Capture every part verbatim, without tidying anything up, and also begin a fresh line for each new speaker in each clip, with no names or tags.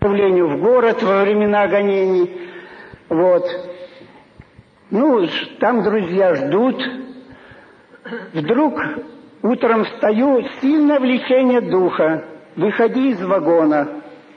отправлению в город во времена гонений. Вот. Ну, там друзья ждут. Вдруг утром встаю, сильное влечение духа. Выходи из вагона.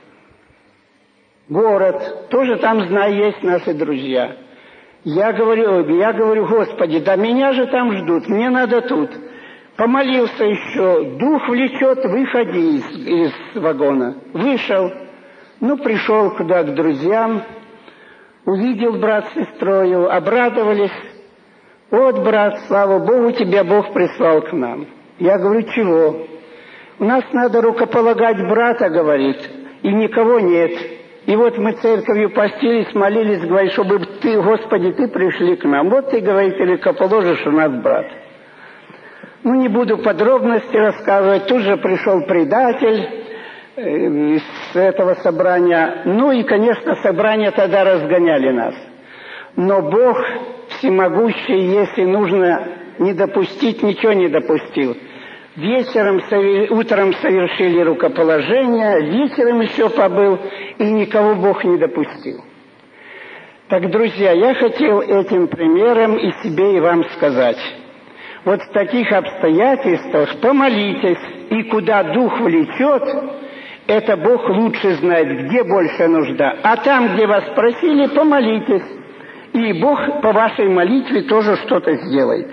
Город. Тоже там, знаю, есть наши друзья. Я говорю, я говорю, Господи, да меня же там ждут, мне надо тут. Помолился еще, дух влечет, выходи из, из вагона. Вышел. Ну, пришел куда к друзьям. Увидел брат с сестрою, обрадовались. Вот, брат, слава Богу, тебя Бог прислал к нам. Я говорю, чего? У нас надо рукополагать брата, говорит, и никого нет. И вот мы церковью постились, молились, говорит, чтобы ты, Господи, ты пришли к нам. Вот ты, говорит, и рукоположишь у нас брат. Ну, не буду подробности рассказывать. Тут же пришел предатель из этого собрания. Ну и, конечно, собрание тогда разгоняли нас. Но Бог всемогущий, если нужно не допустить, ничего не допустил. Вечером, утром совершили рукоположение, вечером еще побыл, и никого Бог не допустил. Так, друзья, я хотел этим примером и себе, и вам сказать. Вот в таких обстоятельствах помолитесь, и куда дух влечет, это Бог лучше знает, где больше нужда. А там, где вас просили, помолитесь, и Бог по вашей молитве тоже что-то сделает.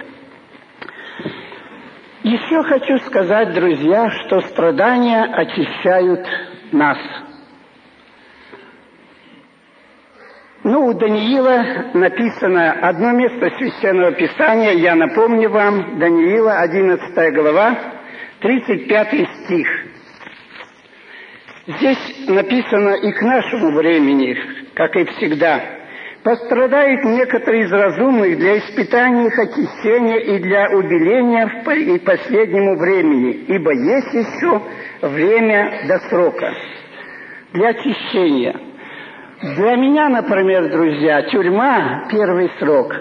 Еще хочу сказать, друзья, что страдания очищают нас. Ну, у Даниила написано одно место Священного Писания, я напомню вам, Даниила, одиннадцатая глава, тридцать пятый стих. Здесь написано и к нашему времени, как и всегда. Пострадают некоторые из разумных для испытания их очищения и для убеления в последнему времени, ибо есть еще время до срока для очищения. Для меня, например, друзья, тюрьма, первый срок,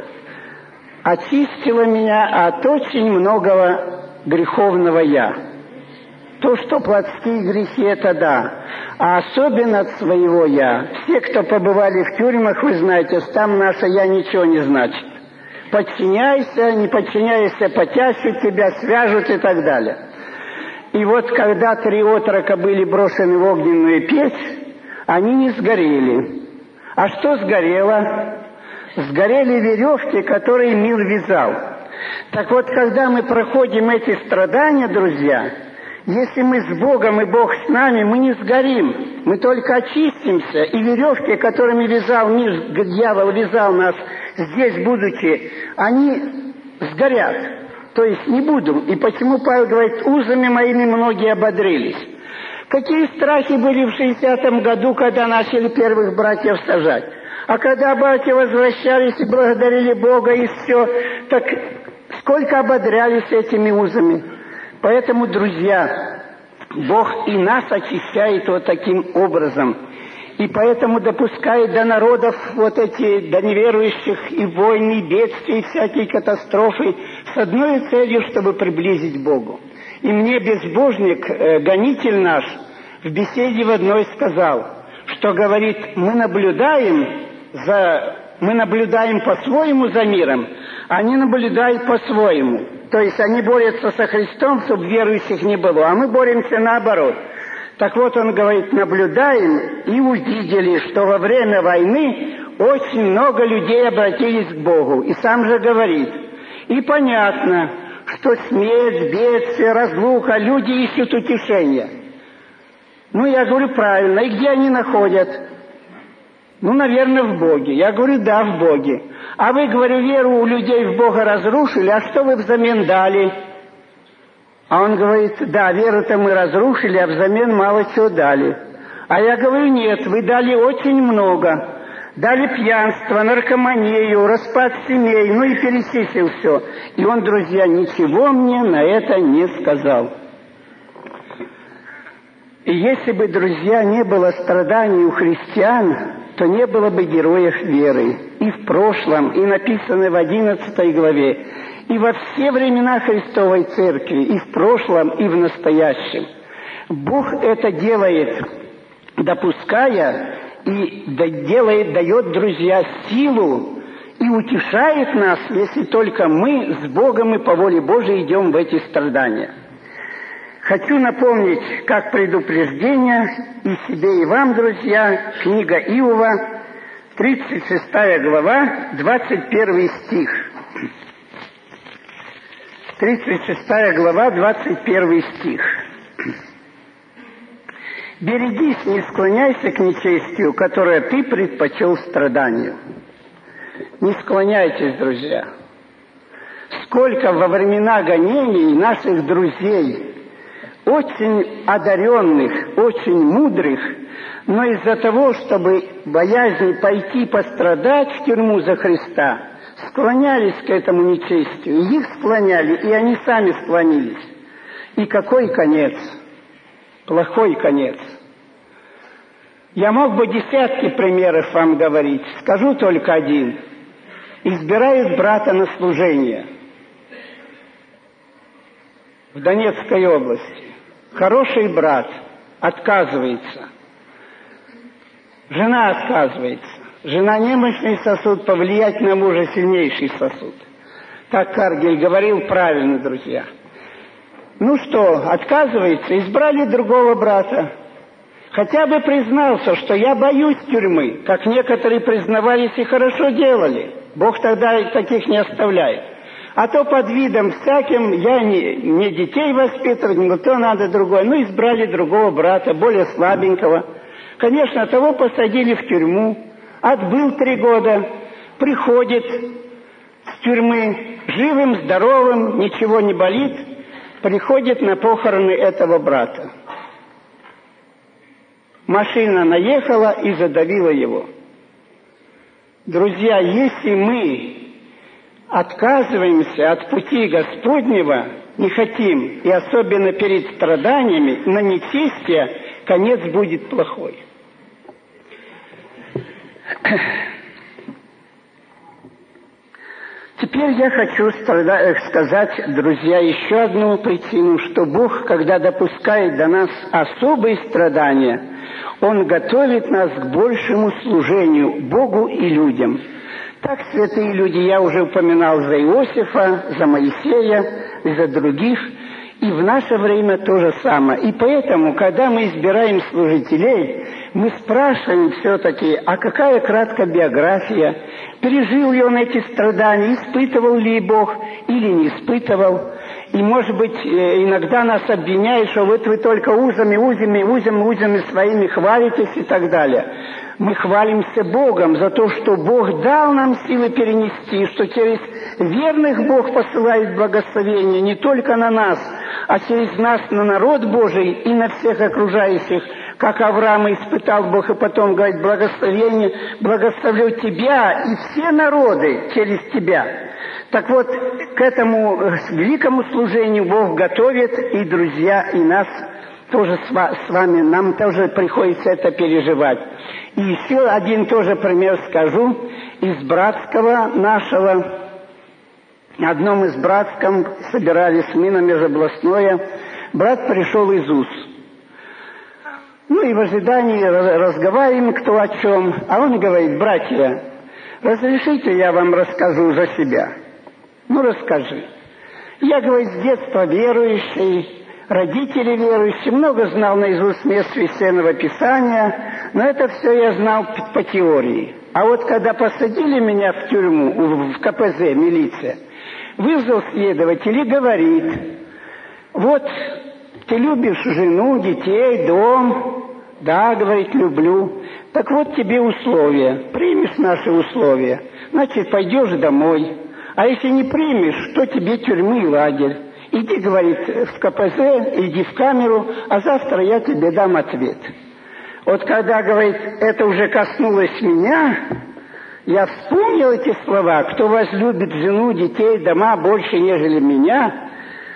очистила меня от очень многого греховного «я». То, что плотские грехи, это да. А особенно от своего «я». Все, кто побывали в тюрьмах, вы знаете, там наше «я» ничего не значит. Подчиняйся, не подчиняйся, потящут тебя, свяжут и так далее. И вот когда три отрока были брошены в огненную печь, они не сгорели. А что сгорело? Сгорели веревки, которые мир вязал. Так вот, когда мы проходим эти страдания, друзья, если мы с Богом и Бог с нами, мы не сгорим, мы только очистимся, и веревки, которыми вязал мир, дьявол вязал нас здесь, будучи, они сгорят, то есть не буду. И почему Павел говорит, узами моими многие ободрились. Какие страхи были в шестидесятом году, когда начали первых братьев сажать. А когда братья возвращались и благодарили Бога, и все, так сколько ободрялись этими узами. Поэтому, друзья, Бог и нас очищает вот таким образом. И поэтому допускает до народов вот эти, до неверующих и войны, и бедствия, и всякие катастрофы с одной целью, чтобы приблизить к Богу. И мне безбожник, э, гонитель наш, в беседе в одной сказал, что, говорит, мы наблюдаем за... Мы наблюдаем по-своему за миром, а они наблюдают по-своему. То есть они борются со Христом, чтобы верующих не было, а мы боремся наоборот. Так вот он говорит, наблюдаем и увидели, что во время войны очень много людей обратились к Богу. И сам же говорит, и понятно, что смерть, бедствие, разлука, люди ищут утешения. Ну, я говорю, правильно, и где они находят? Ну, наверное, в Боге. Я говорю, да, в Боге. А вы, говорю, веру у людей в Бога разрушили, а что вы взамен дали? А он говорит, да, веру-то мы разрушили, а взамен мало чего дали. А я говорю, нет, вы дали очень много. Дали пьянство, наркоманию, распад семей, ну и перечислил все. И он, друзья, ничего мне на это не сказал. И если бы, друзья, не было страданий у христиан, то не было бы героев веры. И в прошлом, и написано в одиннадцатой главе, и во все времена Христовой Церкви, и в прошлом, и в настоящем. Бог это делает допуская и делает, дает, друзья, силу и утешает нас, если только мы с Богом и по воле Божией идем в эти страдания. Хочу напомнить, как предупреждение и себе, и вам, друзья, книга Иова, тридцать шестая глава, двадцать первый стих. тридцать шестая глава, двадцать первый стих. «Берегись, не склоняйся к нечестию, которое ты предпочел страданию». Не склоняйтесь, друзья. Сколько во времена гонений наших друзей, очень одаренных, очень мудрых, но из-за того, чтобы боязнь пойти пострадать в тюрьму за Христа, склонялись к этому нечестию. И их склоняли, и они сами склонились. И какой конец? Плохой конец. Я мог бы десятки примеров вам говорить, скажу только один. Избирают брата на служение в Донецкой области. Хороший брат отказывается. Жена отказывается. Жена немощный сосуд, повлиять на мужа сильнейший сосуд. Так Каргель говорил правильно, друзья. Ну что, отказывается, избрали другого брата. Хотя бы признался, что я боюсь тюрьмы, как некоторые признавались и хорошо делали. Бог тогда таких не оставляет. А то под видом всяким я не, не детей воспитывать, не то надо другое. Ну, избрали другого брата, более слабенького. Конечно, того посадили в тюрьму. Отбыл три года, приходит с тюрьмы живым, здоровым, ничего не болит, приходит на похороны этого брата. Машина наехала и задавила его. Друзья, если мы отказываемся от пути Господнего, не хотим, и особенно перед страданиями, на нечестие, конец будет плохой. Теперь я хочу сказать, друзья, еще одну причину, что Бог, когда допускает до нас особые страдания, Он готовит нас к большему служению Богу и людям. Так, святые люди, я уже упоминал за Иосифа, за Моисея и за других, и в наше время то же самое. И поэтому, когда мы избираем служителей, мы спрашиваем все-таки, а какая краткая биография, пережил ли он эти страдания, испытывал ли Бог или не испытывал. И, может быть, иногда нас обвиняют, что вот вы только узами, узами, узами, узами своими хвалитесь и так далее. Мы хвалимся Богом за то, что Бог дал нам силы перенести, что через верных Бог посылает благословение не только на нас, а через нас на народ Божий и на всех окружающих, как Авраама испытал Бог, и потом говорит: благословение, благословлю тебя и все народы через тебя. Так вот, к этому великому служению Бог готовит, и, друзья, и нас тоже с вами, нам тоже приходится это переживать. И еще один тоже пример скажу из братского нашего. В одном из братском собирались мы на межобластное. Брат пришел из УЗ. Ну и в ожидании разговариваем кто о чем. А он говорит: братья, разрешите я вам расскажу за себя? Ну, расскажи. Я, говорит, с детства верующий, родители верующие, много знал наизусть мест Священного Писания, но это все я знал по теории. А вот когда посадили меня в тюрьму, в ка пэ зэ, милиция, вызвал следователь и говорит: вот ты любишь жену, детей, дом? Да, говорит, люблю. Так вот тебе условия. Примешь наши условия, значит, пойдешь домой. А если не примешь, то тебе тюрьмы и лагерь. Иди, говорит, в ка пэ зэ, иди в камеру, а завтра я тебе дам ответ. Вот когда, говорит, это уже коснулось меня, я вспомнил эти слова: кто возлюбит жену, детей, дома больше, нежели меня.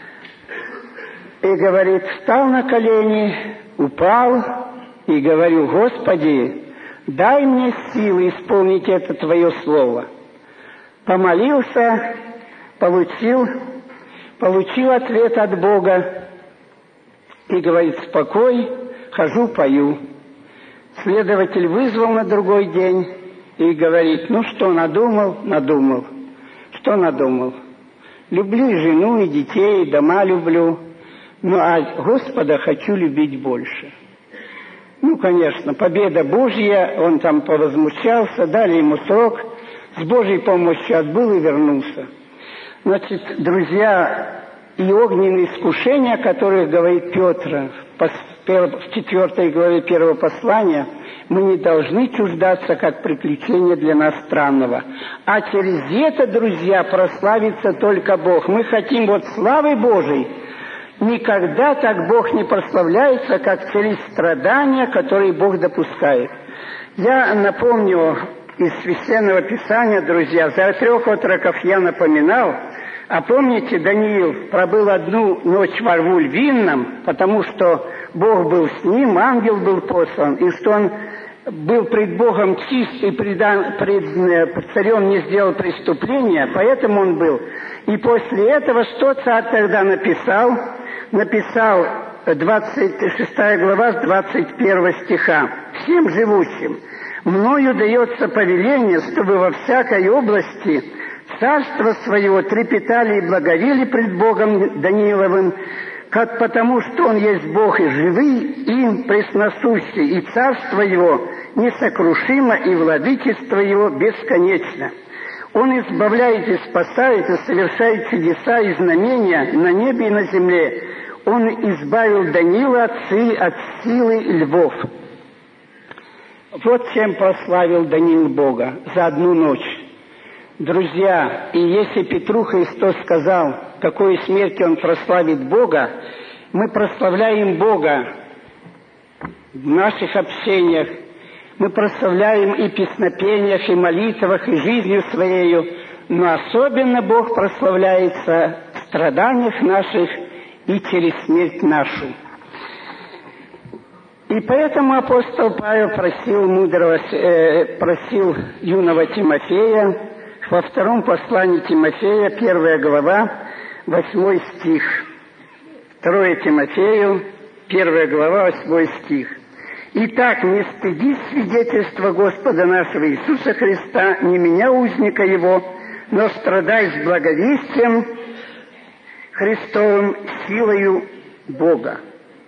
И, говорит, встал на колени, упал и говорю: Господи, дай мне силы исполнить это Твое Слово. Помолился, получил, получил ответ от Бога и говорит: спокой, хожу, пою. следователь вызвал на другой день и говорит: ну что, надумал? Надумал. Что надумал? Люблю и жену, и детей, и дома люблю, ну а Господа хочу любить больше. Ну, конечно, победа Божья, он там повозмущался, дали ему срок, с Божьей помощью отбыл и вернулся. Значит, друзья, и огненные искушения, о которых говорит Петр в четвертой главе первого послания, мы не должны чуждаться, как приключение для нас странного. А через это, друзья, прославится только Бог. Мы хотим вот славы Божией. Никогда так Бог не прославляется, как через страдания, которые Бог допускает. Я напомню из Священного Писания, друзья, за трех отроков я напоминал. А помните, Даниил пробыл одну ночь во рву львином, потому что Бог был с ним, ангел был послан, и что он был пред Богом чист и пред, пред царем не сделал преступления, поэтому он был. И после этого что царь тогда написал? Написал двадцать шестая глава с двадцать первого стиха. «Всем живущим мною дается повеление, чтобы во всякой области царство своего трепетали и благовели пред Богом Данииловым, как потому, что он есть Бог и живый, и пресносущий, и царство его несокрушимо, и владычество его бесконечно. Он избавляет и спасает, и совершает чудеса и знамения на небе и на земле. Он избавил Даниила от, от силы львов». Вот чем прославил Даниил Бога за одну ночь. Друзья, и если Петру Христос сказал, какой смертью он прославит Бога, мы прославляем Бога в наших общениях, мы прославляем и песнопениях, и молитвах, и жизнью своею, но особенно Бог прославляется в страданиях наших и через смерть нашу. И поэтому апостол Павел просил мудрого, э, просил юного Тимофея во втором послании Тимофея, первая глава, восьмой стих. Второе Тимофею, первая глава, восьмой стих. «Итак, не стыдись свидетельства Господа нашего Иисуса Христа, не меня, узника Его, но страдай с благовестием Христовым силою Бога».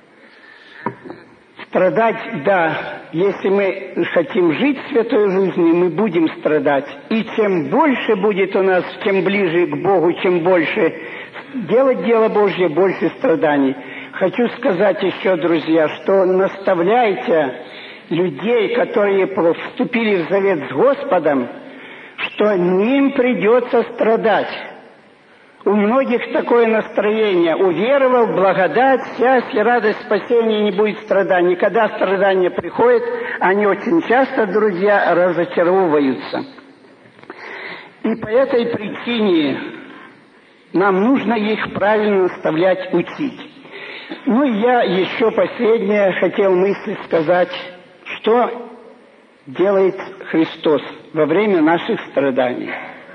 Страдать, да, если мы хотим жить святой жизнью, мы будем страдать. И чем больше будет у нас, чем ближе к Богу, чем больше делать дело Божье, больше страданий. Хочу сказать еще, друзья, что наставляйте людей, которые вступили в завет с Господом, что им придется страдать. У многих такое настроение. Уверовал, благодать, счастье, радость спасения, не будет страданий. Когда страдания приходят, они очень часто, друзья, разочаровываются. И по этой причине нам нужно их правильно наставлять, учить. Ну и я еще последнее хотел мысль сказать, что делает Христос во время наших страданий.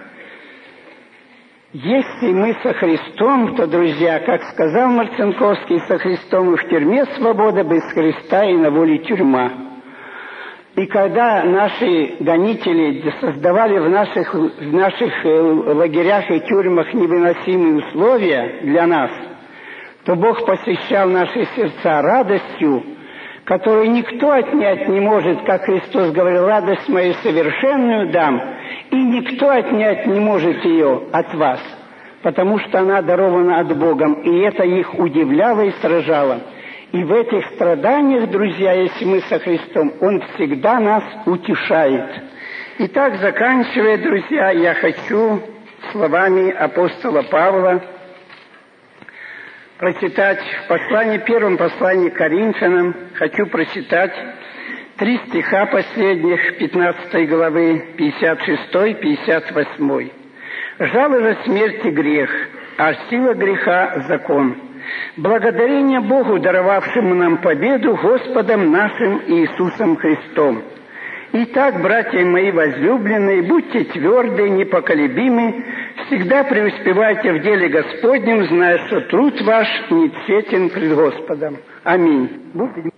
Если мы со Христом, то, друзья, как сказал Марцинковский, со Христом и в тюрьме свобода, без Христа и на воле тюрьма. И когда наши гонители создавали в наших, в наших лагерях и тюрьмах невыносимые условия для нас, то Бог посещал наши сердца радостью, которую никто отнять не может, как Христос говорил: радость мою совершенную дам, и никто отнять не может ее от вас, потому что она дарована от Бога, и это их удивляло и сражало. И в этих страданиях, друзья, если мы со Христом, Он всегда нас утешает. Итак, заканчивая, друзья, я хочу словами апостола Павла прочитать в послании, первом послании к Коринфянам, хочу прочитать три стиха последних пятнадцатой главы, пятьдесят шестой — пятьдесят восьмой. «Жало же смерти грех, а сила греха — закон. Благодарение Богу, даровавшему нам победу Господом нашим Иисусом Христом. Итак, братья мои возлюбленные, будьте тверды, непоколебимы, всегда преуспевайте в деле Господнем, зная, что труд ваш не тщетен пред Господом». Аминь.